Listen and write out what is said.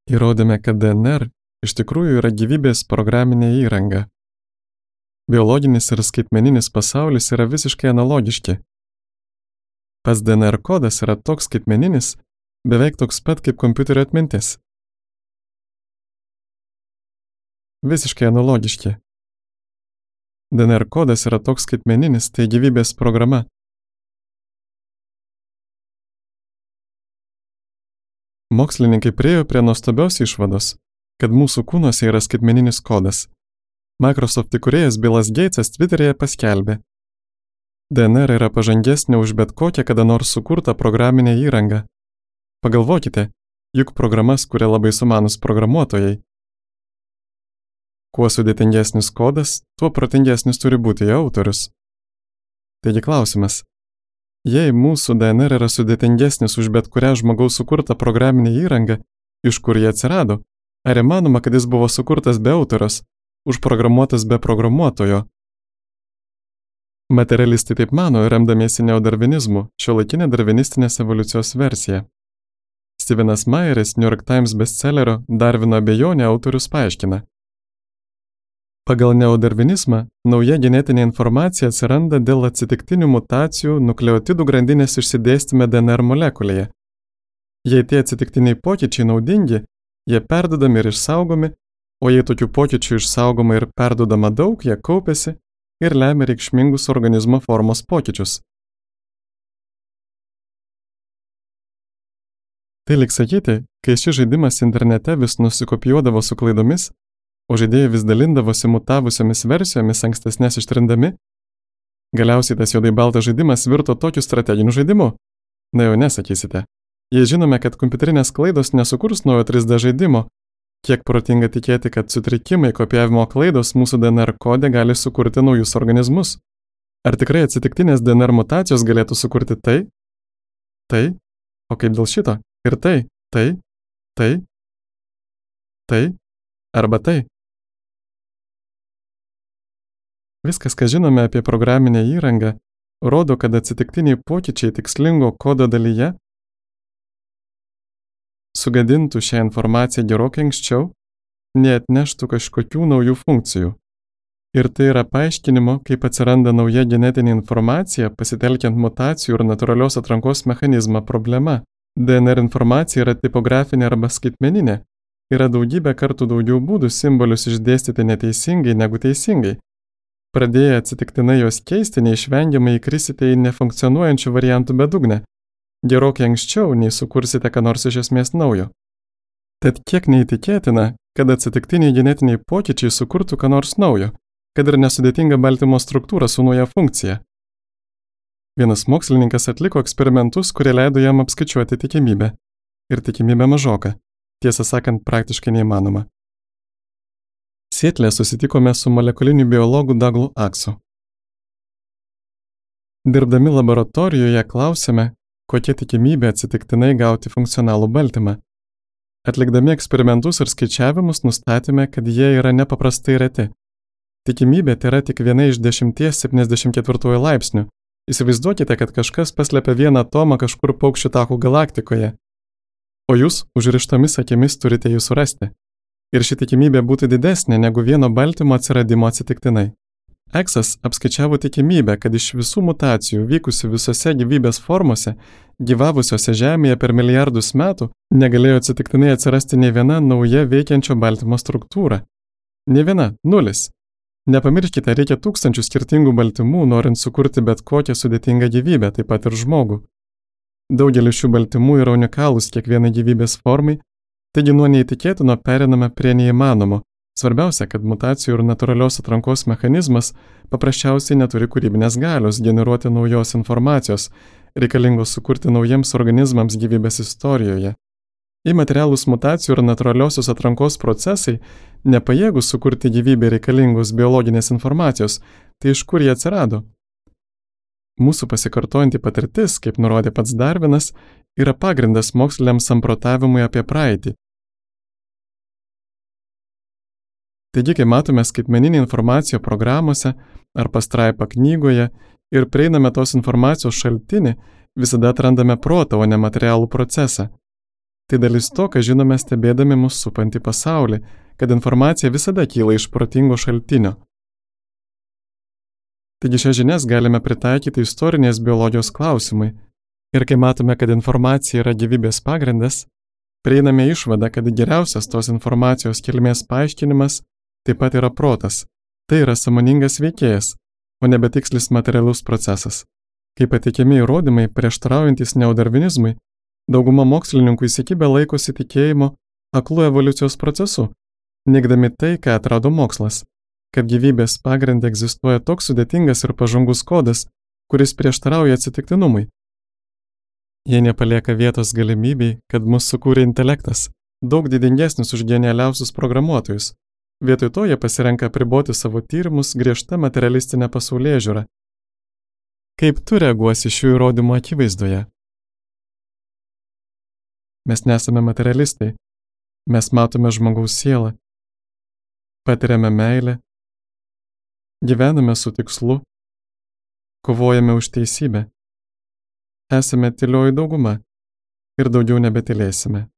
Įrodėme, kad DNR iš tikrųjų yra gyvybės programinė įranga. Biologinis ir skaitmeninis pasaulis yra visiškai analogiški. Pats DNR kodas yra toks skaitmeninis, beveik toks pat kaip kompiuterio atmintis. Visiškai analogiški. DNR kodas yra toks skaitmeninis, tai gyvybės programa. Mokslininkai priėjo prie nuostabios išvados, kad mūsų kūnuose yra skaitmeninis kodas. Microsoft įkūrėjas Billas Gatesas Twitter'yje paskelbė: DNR yra pažangesnė už bet kokią kada nors sukurtą programinę įrangą. Pagalvokite, juk programas kuria labai sumanūs programuotojai. Kuo sudėtingesnis kodas, tuo protingesnis turi būti jo autorius. Taigi klausimas: jei mūsų DNR yra sudėtingesnis už bet kurią žmogaus sukurtą programinę įrangą, iš kur jie atsirado? Ar įmanoma, kad jis buvo sukurtas be autorius, užprogramuotas be programuotojo? Materialistai taip mano, remdamiesi neodarvinizmu, šiuolaikinė darvinistinės evoliucijos versija. Stevenas Meyeris, New York Times bestsellerio Darvino abejonė autorius paaiškina: pagal neodarvinizmą, nauja genetinė informacija atsiranda dėl atsitiktinių mutacijų nukleotidų grandinės išsidėstyme DNR molekulėje. Jei tie atsitiktiniai pokyčiai naudingi, jie perdodami ir išsaugomi, o jei tokių pokyčių išsaugoma ir perdodama daug, jie kaupiasi ir lemia reikšmingus organizmo formos pokyčius. Tai lyg sakyti, kai šis žaidimas internete vis nusikopijuodavo su klaidomis, o žaidėjai vis dalindavosi mutavusiomis versijomis ankstesnės ištrindami, galiausiai tas juodai baltas žaidimas virto tokiu strateginiu žaidimu. Na jau nesakysite. Jei žinome, kad kompiuterinės klaidos nesukurs naujo 3D žaidimo, kiek protinga tikėti, kad sutrikimai, kopijavimo klaidos mūsų DNR kode gali sukurti naujus organizmus? Ar tikrai atsitiktinės DNR mutacijos galėtų sukurti tai, o kaip dėl šito, ir tai, arba tai? Viskas, ką žinome apie programinę įrangą, rodo, kad atsitiktiniai pokyčiai tikslingo kodo dalyje sugadintų šią informaciją gerokai anksčiau, neatneštų kažkokių naujų funkcijų. Ir tai yra paaiškinimo, kaip atsiranda nauja genetinė informacija pasitelkiant mutacijų ir natūralios atrankos mechanizmą problema. DNR informacija yra tipografinė arba skaitmeninė. Yra daugybė kartų daugiau būdų simbolius išdėstyti neteisingai negu teisingai. Pradėję atsitiktinai juos keisti, neišvengiamai įkrisite į nefunkcionuojančių variantų bedugnę. Gerokai anksčiau, nei sukursite ką nors iš esmės naujo. Tad kiek neįtikėtina, kad atsitiktiniai genetiniai pokyčiai sukurtų ką nors naujo, kad ir nesudėtinga baltymo struktūra su nauja funkcija. Vienas mokslininkas atliko eksperimentus, kurie leido jam apskaičiuoti tikimybę. Ir tikimybė mažoka. Tiesą sakant, praktiškai neįmanoma. Sietle susitikome su molekuliniu biologu Douglasu Aksu. Dirbdami laboratorijoje klausėme, kokia tikimybė atsitiktinai gauti funkcionalų baltymą. Atlikdami eksperimentus ir skaičiavimus nustatėme, kad jie yra nepaprastai reti. Tikimybė tai yra tik 1 iš 10^74 laipsnių. Įsivaizduokite, kad kažkas paslepia vieną atomą kažkur paukščių takų galaktikoje, o jūs užrištomis akimis turite jų surasti. Ir ši tikimybė būtų didesnė negu vieno baltymo atsiradimo atsitiktinai. Aksas apskaičiavo tikimybę, kad iš visų mutacijų vykusių visose gyvybės formose, gyvavusiose Žemėje per milijardus metų, negalėjo atsitiktinai atsirasti nė viena nauja veikiančio baltymo struktūra. Nė viena, 0. Nepamirškite, reikia tūkstančių skirtingų baltymų, norint sukurti bet kokią sudėtingą gyvybę, taip pat ir žmogų. Daugelis šių baltymų yra unikalūs kiekvienai gyvybės formai, taigi nuo neįtikėtino pereiname prie neįmanomo. Svarbiausia, kad mutacijų ir natūralios atrankos mechanizmas paprasčiausiai neturi kūrybinės galios generuoti naujos informacijos, reikalingos sukurti naujiems organizmams gyvybės istorijoje. Imaterialūs mutacijų ir natūraliosios atrankos procesai nepajėgus sukurti gyvybę reikalingos biologinės informacijos, tai iš kur jie atsirado? Mūsų pasikartojanti patirtis, kaip nurodė pats Darvinas, yra pagrindas moksliniam samprotavimui apie praeitį. Taigi, kai matome skaitmeninį informaciją programuose ar pastraipą knygoje ir prieiname tos informacijos šaltinį, visada atrandame protą, o ne materialų procesą. Tai dalis to, ką žinome stebėdami mus supantį pasaulį, kad informacija visada kyla iš protingo šaltinio. Taigi šias žinias galime pritaikyti istorinės biologijos klausimui ir kai matome, kad informacija yra gyvybės pagrindas, prieiname išvadą, kad geriausias tos informacijos kilmės paaiškinimas taip pat yra protas. Tai yra sąmoningas veikėjas, o nebe tikslis materialus procesas. Kaip patikimi įrodymai prieštaraujantis neodarvinizmui, dauguma mokslininkų įsikibę laikosi tikėjimo aklų evoliucijos procesu, neigdami tai, ką atrado mokslas, kad gyvybės pagrinde egzistuoja toks sudėtingas ir pažangus kodas, kuris prieštarauja atsitiktinumui. Jie nepalieka vietos galimybei, kad mus sukūrė intelektas, daug didingesnis už genialiausius programuotojus. Vietoj to jie pasirenka apriboti savo tyrimus griežta materialistinė pasaulėžiūra. Kaip tu reaguosi šių įrodymų akivaizdoje? Mes nesame materialistai. Mes matome žmogaus sielą. Patiriame meilę. Gyvename su tikslu. Kovojame už teisybę. Esame tylioji dauguma ir daugiau nebetylėsime.